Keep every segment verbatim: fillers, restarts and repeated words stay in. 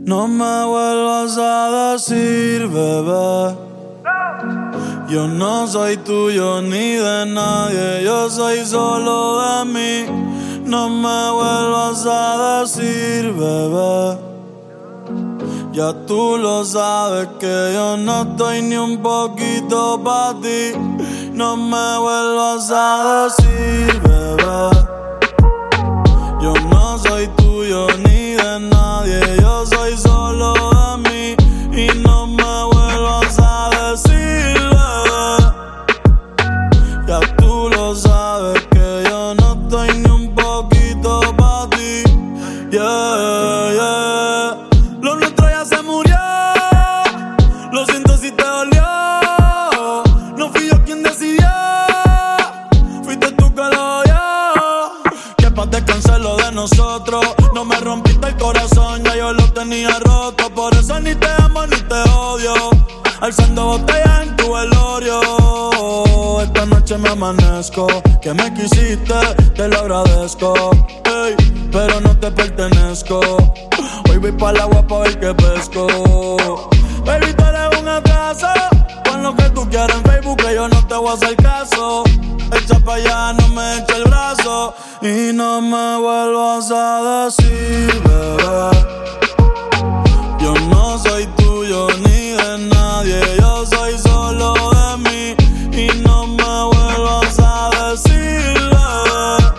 No me vuelvas a decir, bebé, yo no soy tuyo ni de nadie, yo soy solo de mí. No me vuelvas a decir, bebé, ya tú lo sabes que yo no estoy ni un poquito pa' ti. No me vuelvas a decir, bebé, yo no soy tuyo ni de nadie, yo soy solo de mí. Y no me vuelvas a decir, bebé, ya tú lo sabes que yo no estoy ni un poquito pa' ti. Yeah, yeah. Lo nuestro ya se murió, lo siento si te dolió. No fui yo quien decidió, fuiste tú que lo odió. Que pa' descansar lo de nosotros. No me rompiste el corazón, ya yo lo tenía roto. Por eso ni te amo ni te odio, alzando botellas en tu velorio. Esta noche me amanezco, que me quisiste, te lo agradezco, ey, pero no te pertenezco. Hoy voy pa' la agua pa' ver que pesco. Baby, tú eres un atraso, pon lo que tú quieras en Facebook que yo no te voy a hacer caso. Echa pa' allá, no me echa el brazo. Y no me vuelvas a decir, bebé, yo no soy tuyo ni de nadie, yo soy solo de mí. Y no me vuelvas a decir, bebé,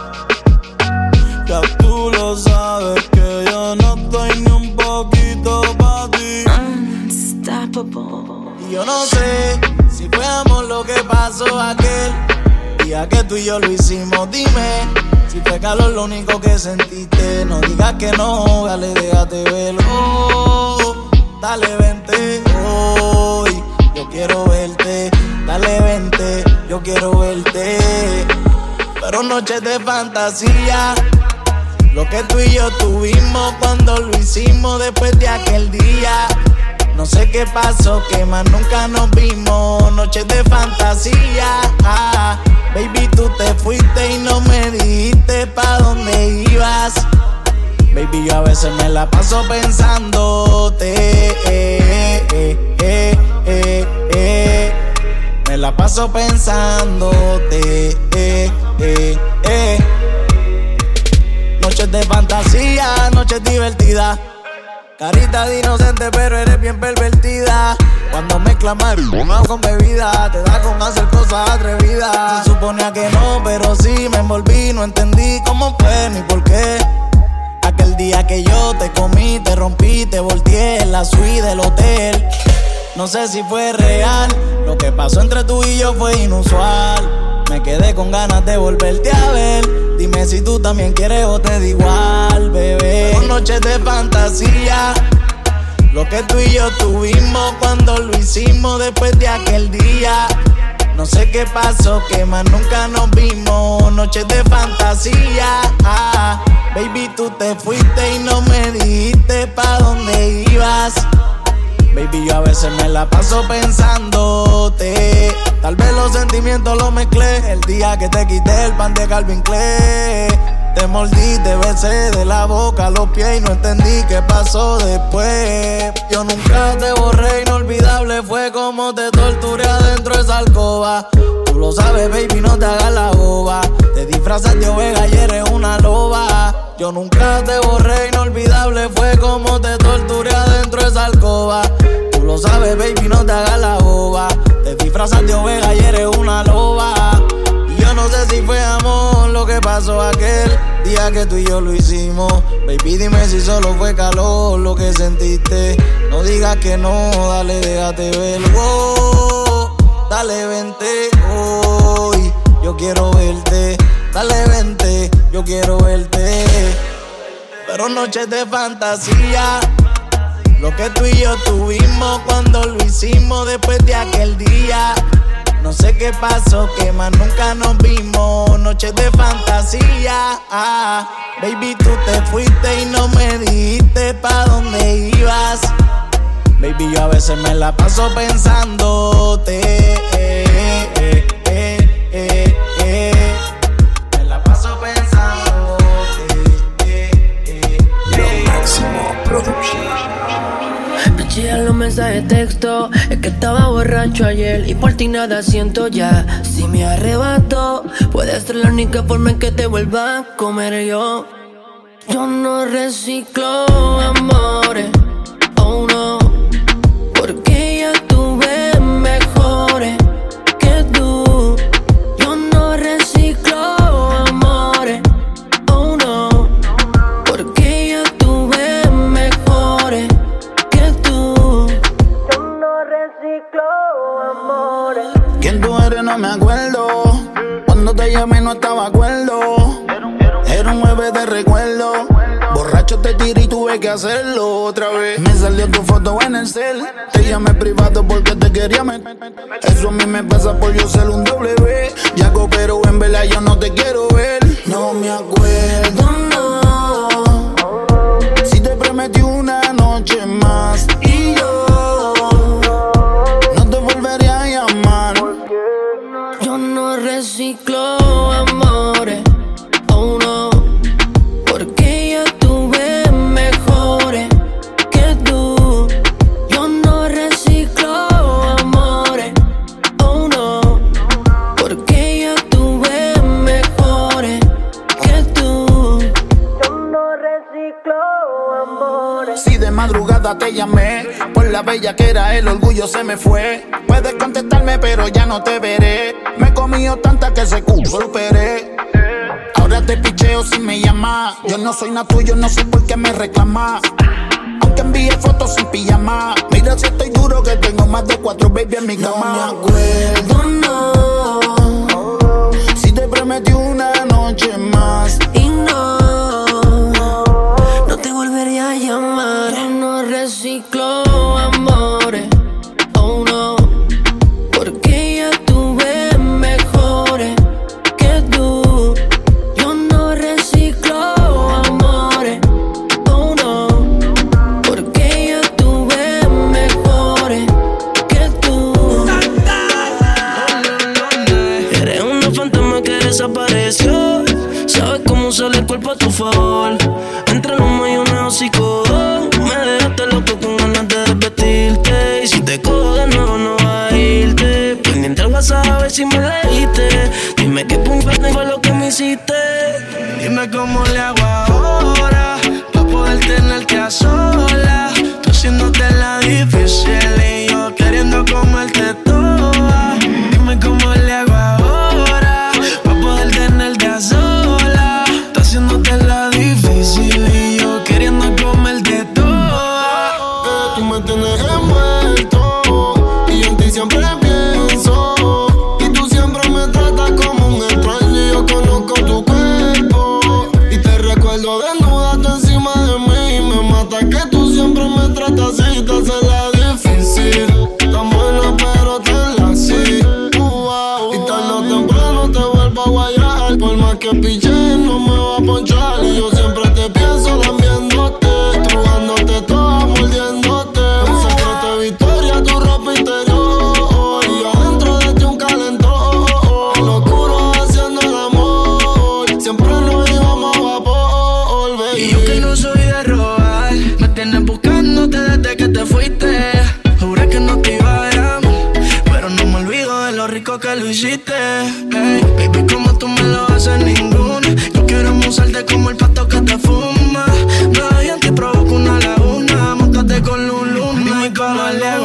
ya tú lo sabes que yo no estoy ni un poquito pa' ti. Unstoppable. Y yo no sé si fue amor lo que pasó aquel día que tú y yo lo hicimos. Dime si fue calor lo único que sentiste. No digas que no, dale, déjate verlo. Dale, vente hoy, yo quiero verte. Dale, vente, yo quiero verte. Pero noches de fantasía, lo que tú y yo tuvimos cuando lo hicimos después de aquel día. No sé qué pasó, que más nunca nos vimos. Noches de fantasía, ah, baby, tú te fuiste y no me dijiste pa' dónde ibas. Baby, yo a veces me la paso pensándote, eh, eh, eh, eh, eh. Me la paso pensándote, eh, eh, eh. Noches de fantasía, noches divertidas. Carita de inocente, pero eres bien pervertida. Cuando mezclas marihuana con bebida, te da con hacer cosas atrevidas. Se suponía que no, pero sí me envolví. No entendí cómo fue ni por qué. Aquel día que yo te comí, te rompí, te volteé en la suite del hotel. No sé si fue real, lo que pasó entre tú y yo fue inusual. Me quedé con ganas de volverte a ver. Dime si tú también quieres o te da igual, bebé. Con noches de fantasía, lo que tú y yo tuvimos cuando lo hicimos después de aquel día. No sé qué pasó, que más nunca nos vimos. Noches de fantasía, ah, baby, tú te fuiste y no me dijiste pa' dónde ibas. Baby, yo a veces me la paso pensándote. Tal vez los sentimientos los mezclé el día que te quité el pan de Calvin Klein. Te mordí, te besé de la boca a los pies y no entendí qué pasó después. Yo nunca te borré, inolvidable fue como te torturé adentro de esa alcoba. Tú lo sabes, baby, no te hagas la boba. Te disfrazas de oveja y eres una loba. Yo nunca te borré, inolvidable fue como te torturé adentro de esa alcoba. Tú lo sabes, baby, no te hagas la boba. Te disfrazas de oveja y eres una loba. Y yo no sé si fue amor lo que pasó aquel día que tú y yo lo hicimos. Baby, dime si solo fue calor lo que sentiste. No digas que no, dale, déjate verlo. Dale, vente hoy, yo quiero verte. Dale, vente, yo quiero verte. Pero noches de fantasía, lo que tú y yo tuvimos cuando lo hicimos después de aquel día. No sé qué pasó, que más nunca nos vimos. Noches de fantasía, ah, baby, tú te fuiste y no me dijiste pa' dónde ibas. Baby, yo a veces me la paso pensándote, eh, eh, eh, eh, eh. Me la paso pensándote, eh, eh, eh. Lo Máximo Production. mensaje de texto. Es que estaba borracho ayer y por ti nada siento ya. Si me arrebato, puede ser la única forma en que te vuelva a comer yo. Yo no reciclo amores, oh no, porque ya tuve mejores que tú. Yo no reciclo amores, oh no, porque ya tuve mejores que tú. Yo no reciclo amores. ¿Quién tú eres? No me acuerdo. Cuando te llamé no estaba acuerdo. Era un bebé de recuerdo. Borracho te tiré y tuve que hacerlo otra vez. Me salió tu foto en el cel. Te llamé privado porque te quería meter. Eso a mí me pasa por yo ser un W. Ya hago, pero en verdad yo no te quiero ver. No me acuerdo, no. Si te prometí una noche más y yo no te volvería a llamar. Yo no reciclo amores, oh no, porque ya tuve mejores que tú. Yo no reciclo amores, oh no, porque ya tuve mejores que tú. Yo no reciclo amores. Si de madrugada te llamé, por la bella que era el orgullo se me fue. Puedes contestarme pero ya no te veré. Me he comido tanta que se superé. Ahora te picheo si me llamas. Yo no soy nada tuyo, no sé por qué me reclamas. Aunque envíe fotos sin pijama. Mira si estoy duro que tengo más de cuatro baby en mi cama. No me acuerdo, no. Si te prometí una noche más y no, no te volvería a llamar. Yo no reciclo amores, oh no, porque ya tuve mejores que tú. Yo no reciclo amores, oh no, porque ya tuve mejores que tú. Eres una fantasma que desapareció. Sabes cómo usar el cuerpo a tu favor. Entre los mayonnaise y hocicón. Me dejaste loco con ganas de desvestirte. Y si te cojo de nuevo no va a irte. Pendiente al WhatsApp a ver si me leíste. Dime qué punto fue lo que me hiciste. Dime cómo le hago ahora pa' poder tenerte a solas. Tú haciéndote la difícil y yo queriendo comerte toda. Dime cómo le hago ahora pa' poder tenerte a solas. Tú haciéndote la difícil y yo queriendo comerte toda. Eh, tú me tienes envuelto y en ti siempre pienso. Y tú siempre me tratas como un extraño y yo conozco tu cuerpo. Y te recuerdo desnudarte encima de mí y me mata que tú siempre me tratas así. Te hace la difícil, tan buena pero tan así. Uh, wow. Y tarde o temprano te vuelvo a guayar. Por más que piche no me va a ponchar. Y yo siempre te pienso lambiéndote, estrujándote toda, mordiéndote. Un secreto de victoria, tu ropa interior. Y adentro de ti un calentón. En lo oscuro haciendo el amor. Siempre nos íbamos a vapor, baby. Y yo que no soy de robar, me tienes buscándote desde que te fuiste. Juré que no te iba a ver a mí, pero no me olvido de lo rico que lo hiciste. Hey, baby, como tú me lo haces ninguna. Yo quiero musarte como el pasto que te fuma. Nadie te provoca una laguna. Móntate con un luna. Dime cómo le hago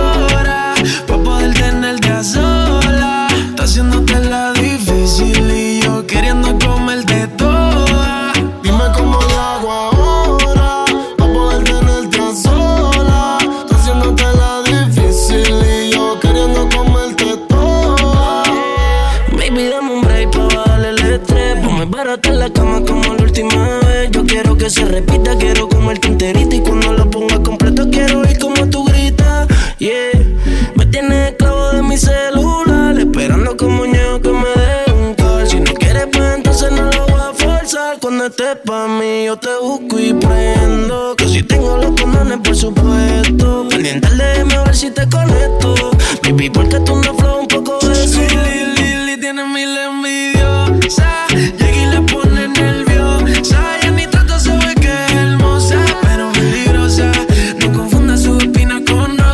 ahora pa' poder tenerte a sola. Está haciéndote la difícil y yo queriendo comerte toda. Dime cómo le hago ahora pa' poder tenerte a sola. Tú haciéndote la difícil y yo queriendo comerte toda. Baby, dame un break pa' bajarle el estrés. Ponme barata en la cama como la última vez. Yo quiero que se repita, quiero comerte enterita. Y cuando lo ponga completo quiero oír como tú gritas. Yeah, me tienes esclavo de mi celular, esperando como muñeco que me dé un call. Si no quieres pues entonces no lo voy a forzar. Cuando estés pa' mí yo te busco y prendo. Que si tengo los condones por supuesto. Pendiente al D M a ver si te conecto. Baby, porque tú no flow un poco de eso. Lili, Lili tiene mil envidiosas. Llega y le pone nerviosa. Ella ni trata, sabe que es hermosa, pero peligrosa. No confunda su espina con rosa.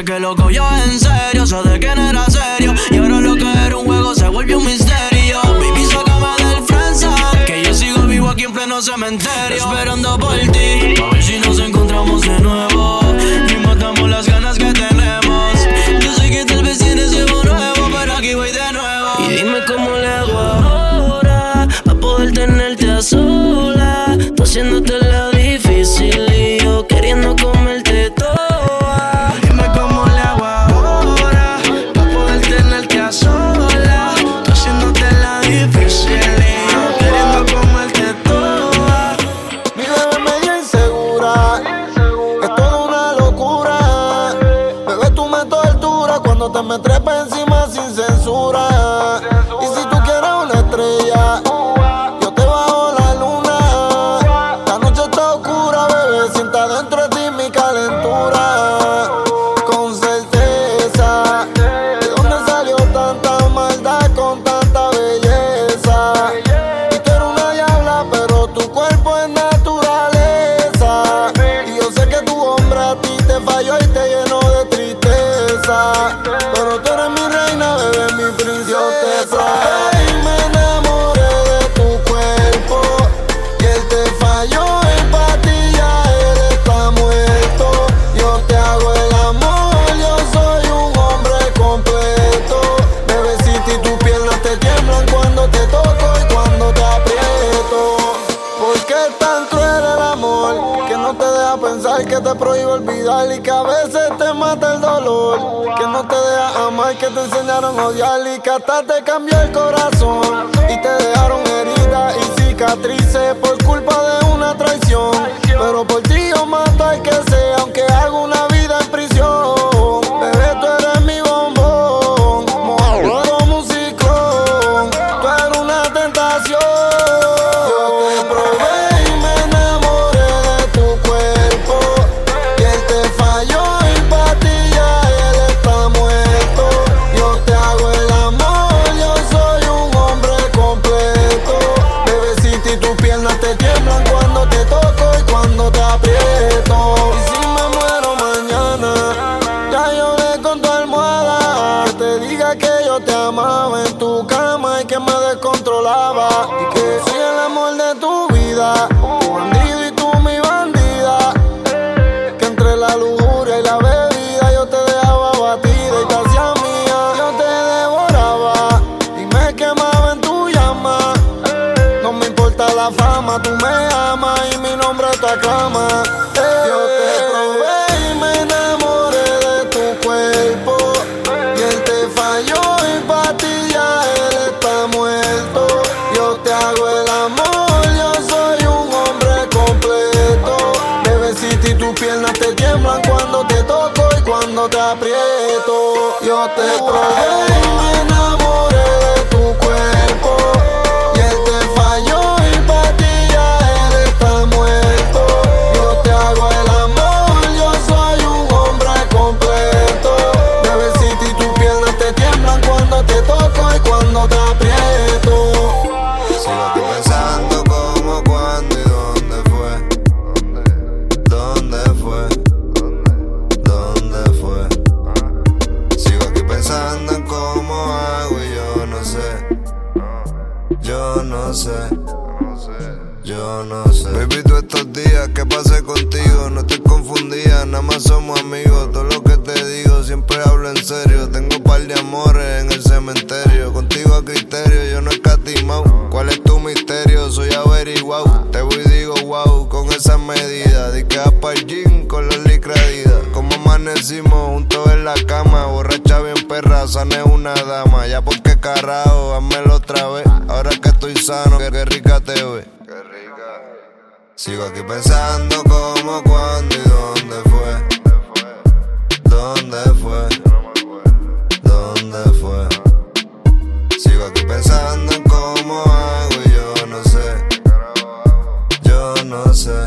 Dime que loco yo en serio, sé de que no era serio. Y ahora lo que era un juego se volvió un misterio. Baby, sácame del friendzone, que yo sigo vivo aquí en pleno cementerio, esperando por ti, a ver si nos encontramos de nuevo y matamos las ganas que tenemos. Yo sé que tal vez tienes algo nuevo, pero aquí voy de nuevo. Y dime cómo le hago ahora pa' poder tenerte a sola. Tú haciéndote la difícil y yo queriendo comerte toda. Dime cómo le hago ahora pa' poder tenerte a sola. Tú haciéndote la difícil y yo queriendo comerte toda. Mi bebé medio insegura, es toda una locura. Bebé, tú me torturas cuando te me trepas encima sin censura. Y si tú quieres una estrella, yo te bajo la luna. La noche está oscura, bebé, sienta dentro de ti mi calentura. Con certeza, ¿de dónde salió tanta maldad con tanta belleza? Y tú eres una diabla, pero tu cuerpo es naturaleza. Y yo sé que tu hombre a ti te falló y te llenó de tristeza. Pero tú eres mi reina, bebé, mi princesa. Yo te probé y me enamoré de tu cuerpo. Y él te falló y pa' ti ya él está muerto. Yo te hago el amor, yo soy un hombre completo. Bebecita, y tus piernas te tiemblan cuando te toco y cuando te aprieto. ¿Por qué es tan cruel el amor que no te deja pensar, que te prohíbe olvidar y que a veces te mata el dolor? Que no te deja amar, que te enseñaron a odiar y que hasta te cambió el corazón y te dejaron heridas y cicatrices por culpa de una traición. Pero por ti yo mato al que sea, aunque haga una vida en prisión. Bebé, tú eres mi bombón, mojado como un ciclón. Tú eres una tentación. Yo te probé y me enamoré de tu cuerpo. Y él te falló y pa' ti ya él está muerto. Yo te hago el amor, yo soy un hombre completo. Bebecita, y tus piernas te tiemblan cuando te toco y cuando te aprieto. Y si me muero mañana, ya lloré con tu almohada. Que te diga que yo te amaba en tu cama y que me descontrolaba. Y que soy el amor de tu vida, tu bandido y tú mi bandida. Que entre la lujuria y la bebida yo te dejaba batida y te hacía mía. Yo te devoraba y me quemaba en tu llama. No me importa la fama, tú me amas y mi nombre te aclama. Eh, yo te probé y me enamoré de tu cuerpo. Y él te falló y pa' ti ya él está muerto. Yo te hago el amor, yo soy un hombre completo. Bebecita, y tus piernas te tiemblan cuando te toco y cuando te aprieto. Yo te probé y me enamoré de tu cuerpo. Y él te falló y pa' ti ya él está muerto. Yo te hago el amor, yo soy un hombre completo. Bebecita, y tus piernas te tiemblan cuando te toco y cuando te aprieto. Sigo aquí pensando cómo, cuándo y dónde fue. ¿Dónde fue? ¿Dónde fue? Sigo aquí pensando en cómo hago y yo no sé. Yo no sé. Yo no sé. Baby, tú estos días que pasé contigo, no estoy confundida, nada más somos amigos. Todo lo que te digo siempre hablo en serio. Tengo un par de amores en el cementerio. Contigo a criterio, yo no escatimao. ¿Cuál es tu misterio? Soy averiguado. Te voy y digo wow, con esas medidas. Di que vas pa'l gym con los licra Adidas. Como amanecimos juntos en la cama, borracha bien perra, sana es una dama. Ya porque carajo, házmelo otra vez. Ahora que estoy sano, que, que rica te ve. Sigo aquí pensando cómo, cuándo y dónde fue. ¿Dónde fue? ¿Dónde fue? Sigo aquí pensando en cómo hago y yo no sé. Yo no sé.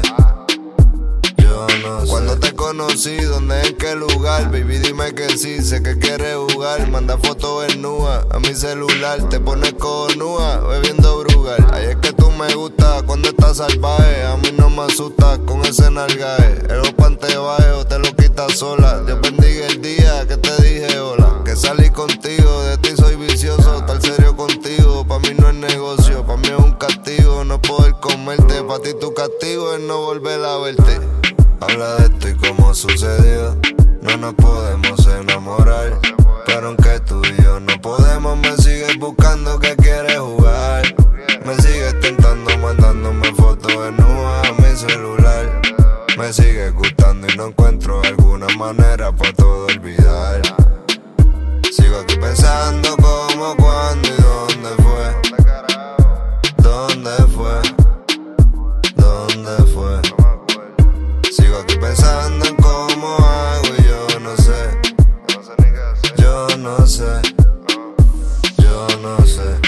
Yo no sé. Cuando te conocí, ¿dónde, en qué lugar? Baby, dime que sí, sé que quieres jugar. Manda fotos desnuda a mi celular. Te pones cojonúa, bebiendo brugal. Ay, es que tú me gustas cuando estás salvaje. A mí no me asustas con ese nalgaje. El pan te baje o te lo quitas sola. Dios bendiga el día que te dije hola. Que salí contigo, de ti soy vicioso. Estar serio contigo, pa' mí no es negocio. Pa' mí es un castigo no poder comerte. Pa' ti tu castigo es no volver a verte. Habla de esto y cómo sucedió. No nos podemos enamorar, pero aunque tú y yo no podemos, me sigues buscando que quieres jugar. Me sigues tentando, mandándome fotos desnudas a mi celular. Me sigues gustando y no encuentro alguna manera pa' todo olvidar. Sigo aquí pensando cómo, cuándo y dónde fue. ¿Dónde fue? ¿Dónde fue? Sigo aquí pensando en cómo hago y yo no sé. Yo no sé. Yo no sé.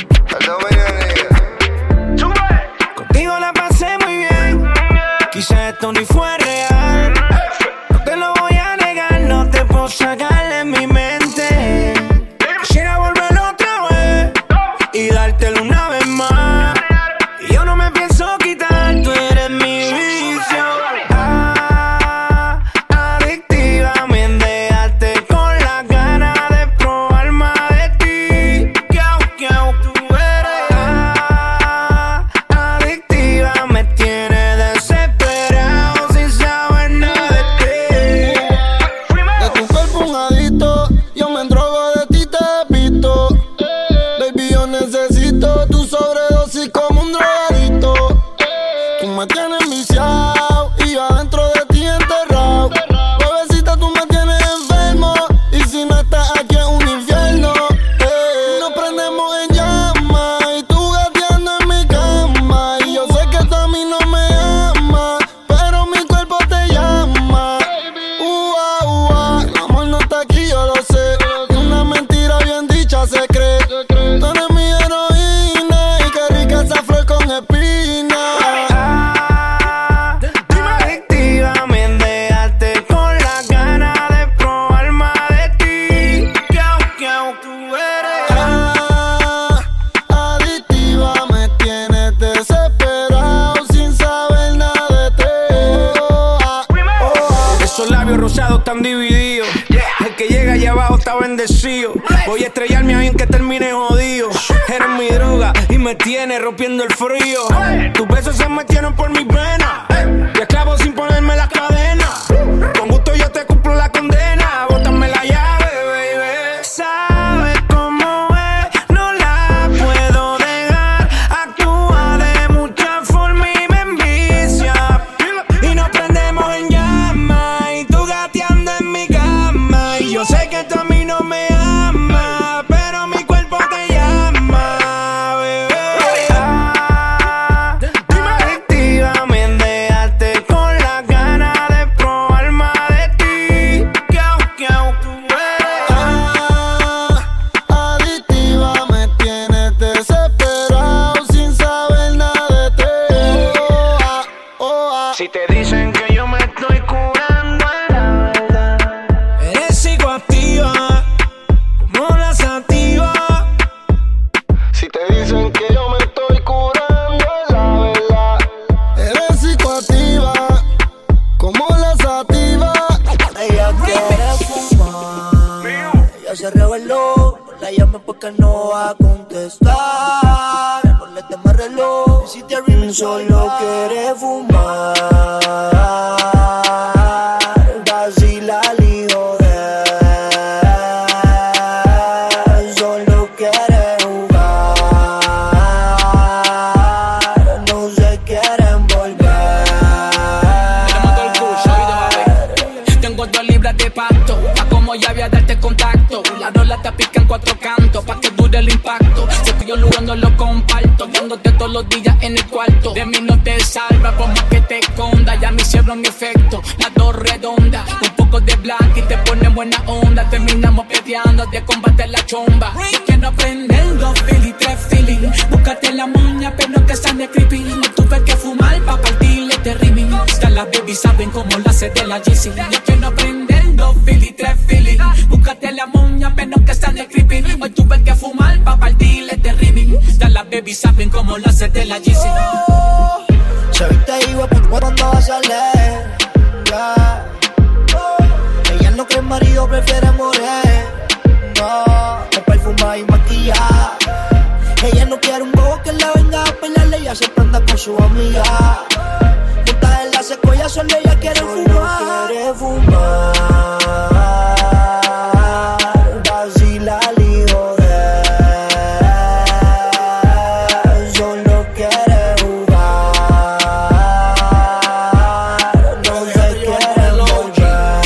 Contigo la pasé muy bien. Quizá esto ni fue real. No te lo voy a negar, no te puedo sacar de mi mente. Quisiera volver otra vez y dártelo una vez más. Y yo no me pienso quitar, tú eres mi vicio. Ah, adictiva, me dejaste con las ganas de probar más de ti. Kiau, kiau, tú eres. Ah, adictiva, me tienes desesperado sin saber nada de ti. De tu cuerpo un adicto, yo me endrogo de ti, te he visto. Baby, yo necesito tu sobredosis como un drogadicto. Tú me tienes viciado y yo adentro de ti enterrado. Bebecita, tú me tienes enfermo y si no estás aquí es un infierno. Eh, nos prendemos en llamas y tú gateando en mi cama. Y yo sé que tú a mí no me amas, pero mi cuerpo te llama. Ua, ua, el amor no está aquí, yo lo sé. Y una mentira bien dicha se cree. Tú eres mi heroína y qué rica esa flor con espina. Ah, adictiva, me dejaste con las ganas de probar más de ti. Kiau, kiau, tú eres. Ah, adictiva, me tienes desesperado sin saber nada de ti. Oh, ah, oh, ah. Esos labios rosados están divididos. El que llega allá abajo está bendecido. Voy a estrellarme ahí en que termine jodido. Eres mi droga y me tienes rompiendo el frío. Tus besos se metieron por mis venas. Te esclavo sin ponerme las cadenas. Con gusto yo te cumplo la condena. Bótame la llave, baby. Sabes cómo es, no la puedo dejar. Actúa de mucha forma y me envicia. Y nos prendemos en llamas y tú gateando en mi cama. Y yo sé que tú a mí no me amas, pero mi cuerpo te llama, bebé. Ah, adictiva, me dejaste con las ganas de probar más de ti. Kiau, kiau, tú eres. Ah, adictiva, me tienes desesperado sin saber nada de ti. Oh, ah, oh, ah. Si te dicen que yo me estoy curando, es la verdad. Eres psicoactiva, como la sativa. Si te dicen que yo me estoy curando, es la verdad. Eres psicoactiva, como la sativa. Ella quiere fumar, ella se reveló. No la llame porque no va a contestar. No le temas reloj, si te ríes solo quiere fumar. Vacila al hijo de él, solo quiere jugar. No se quieren volver. Tengo dos libras de pasto, pa' como ya voy a darte contacto. La rola te pica en cuatro cantos, pa' que dure el impacto. Si estoy yo lugar no lo comparto, dándote todos los días en el cuarto. De mí no te salva, por más que te esconda. Ya me hicieron efecto, las dos redondas. Un poco de black y te pone buena onda. Terminamos peleando de combate la chomba. Yo quiero aprender dos feeling, tres feeling. Búscate la moña, pero que sane creepy. No tuve que fumar pa' partirle este rimming. Ya las baby saben cómo la hace de la G C. Yo quiero aprender dos feeling, tres feeling. Búscate la moña, pero que sane creepy. Hoy tuve que fumar pa' partirle este rimming. Ya las baby saben cómo la hace de la G C. Oh, se viste igual cuando vas a leer. Yeah. Oh, ella no cree marido, prefiere morir. No, es perfumada y maquillada. Ella no quiere un bobo que la venga a pelearle. Ella siempre anda con su amiga. Montada en la secuela, solo ella quiere solo fumar. Quiere fumar. Vacila al hijo de él. Solo quiere jugar. No se quiere volver.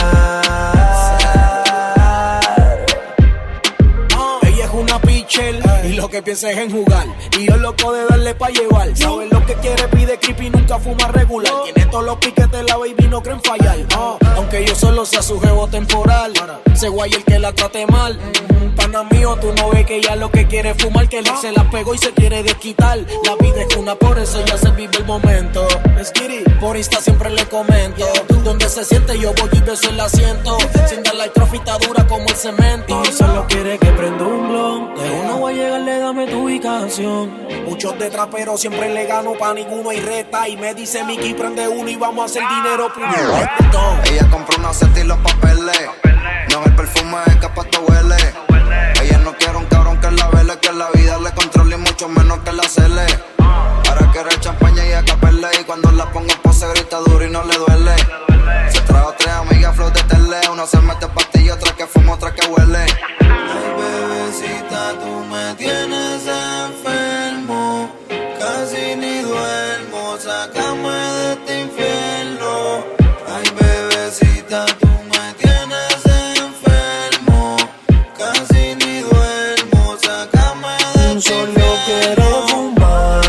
Ella es una pitcher y lo que piensa es en jugar. Y yo loco de darle pa' llevar. Sabe lo que quiere, pide creepy, nunca fuma regular. Tiene todos los piquetes, la baby no creen fallar. uh, Aunque yo solo sea su jevo temporal, se guay el que la trate mal. mm, Pana mío, tú no ves que ella lo que quiere es fumar. Que el ex se la pegó y se quiere desquitar. La vida es una, por eso ya se vive el momento. Por Insta siempre le comento. Donde se siente yo voy y beso el asiento. Sin dar la trofita dura como el cemento. Y solo quiere que prenda un blon. De uno voy a llegarle, dame tu ubicación. Muchos de traperos siempre le gano, pa' ninguno hay reta. Y me dice Mickey, prende uno y vamos a hacer dinero primero. Ella compró una set y los papeles. No, el perfume es que pa' esto huele. Ella no quiere un cabrón que la vele, que la vida le controle y mucho menos que la cele. Ahora quiere champaña y acapelle. Y cuando la pongo pose grita duro y no le duele. Se trajo tres amigas flow de tele. Una se mete pastilla, otra que fuma, otra que huele. Ay, bebecita, tú me tienes enfermo. Casi ni duermo, sácame de este infierno. Ay, bebecita, tú me tienes enfermo. Casi ni duermo, sácame de este Solo infierno. quiero fumar.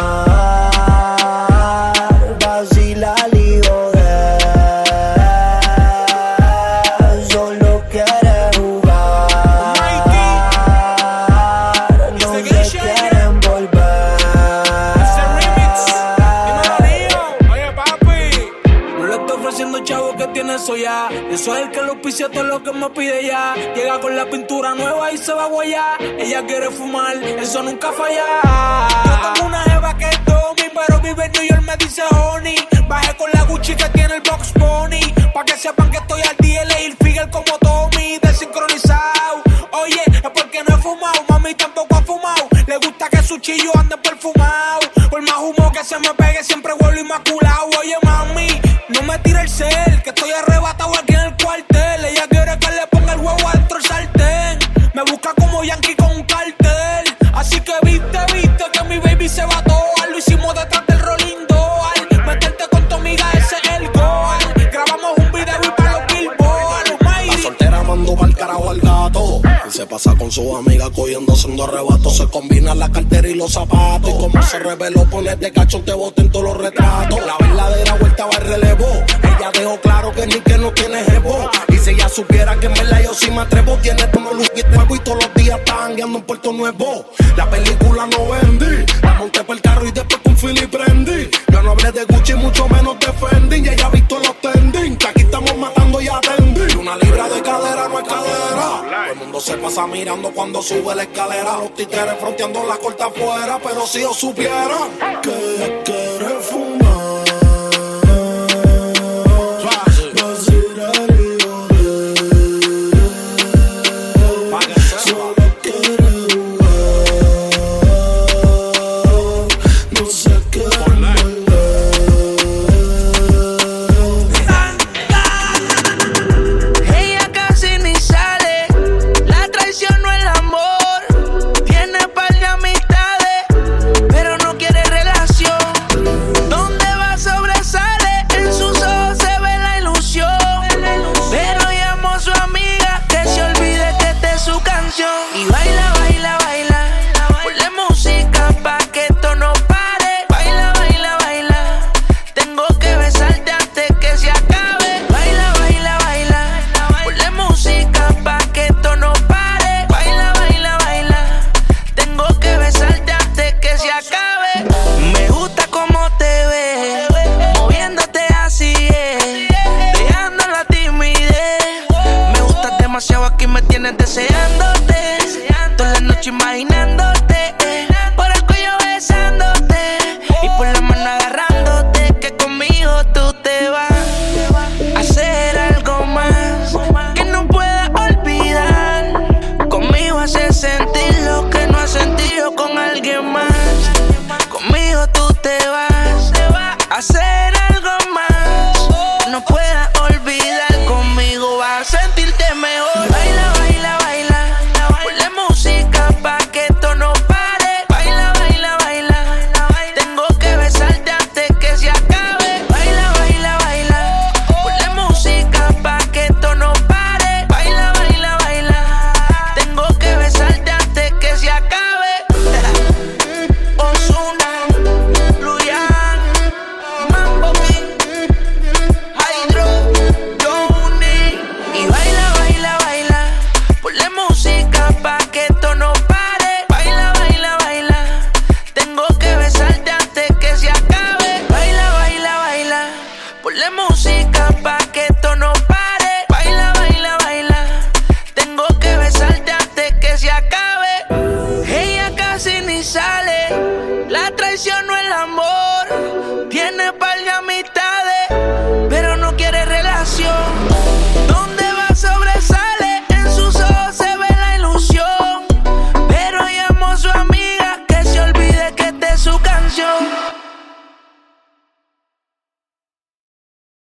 Vacila al hijo de él. Solo quiere jugar. No se quieren volver. Oye, papi, no le estoy ofreciendo chavo que tiene eso ya. Eso es el que lo auspicia todo lo que me pide ya. Llega con la pintura nueva y se va a guayar. Ella quiere fumar, eso nunca falla. Yo tengo una jeva que es Domi, pero vive en New York, me dice honey. Bajé con la Gucci que tiene el Box Bunny. Pa' que sepan que estoy al día, le el figure como Tommy, desincronizado. Oye, es porque no he fumado, mami tampoco ha fumado. Le gusta que su chillo ande perfumado. Por más humo que se me pegue, siempre vuelvo inmaculado. Oye, mami, no me tire el cel, que estoy arrebatado aquí en el cuartel. Ella quiere que le ponga el huevo adentro el sartén. Me busca como Yankee con un cartel. Así que viste, viste que mi baby se va a toar. Lo hicimos detrás del Rolling Door. Meterte con tu amiga, ese es el gol. Grabamos un video y para los Billboard. La soltera mandó pa'l carajo al gato. Y se pasa con su amiga cogiendo haciendo arrebatos. Se combina la cartera y los zapatos. Y como se reveló, ponete cacho, te boté en todos los retratos. La verdadera vuelta va al relevo. Ella dejó claro que ni que no tiene jevo. Y si ella supiera que en verdad yo sí me atrevo. Tiene todos los looks nuevos y todos los días está jangueando en Puerto Nuevo. La película no vendí. La monté por el carro y después con Philly prendí. Yo no hablé de Gucci, mucho menos de Fendi. Y ella ha visto los trending, que aquí estamos matando y atendí. Una libra de cadera no es cadera. Todo el mundo se pasa mirando cuando sube la escalera. Los títeres fronteando la corta afuera. Pero si yo supiera que ella quiere fumar. Aquí me tienes deseando.